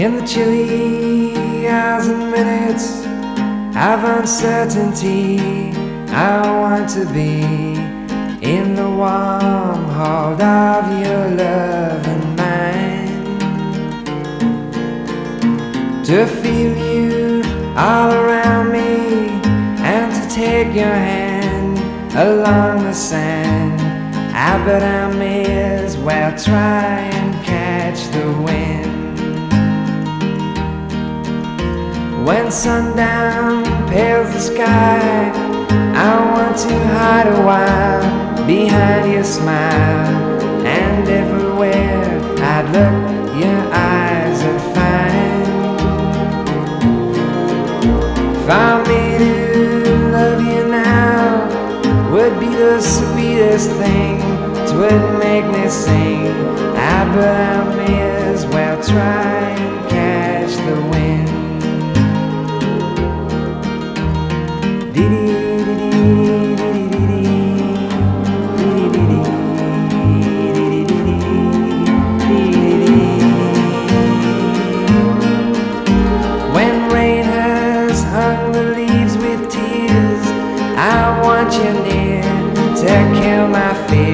In the chilly hours and minutes of uncertainty, I want to be in the warm hold of your love and mine, to feel you all around me and to take your hand along the sand. I bet I may as well try and catch the wind. When sundown pales the sky, I want to hide a while behind your smile, and everywhere I'd look, your eyes I'd find. For me to love you now would be the sweetest thing, 'twould make me sing. But I may as well try and catch the wind. When rain has hung the leaves with tears, I want you near to kill my fear.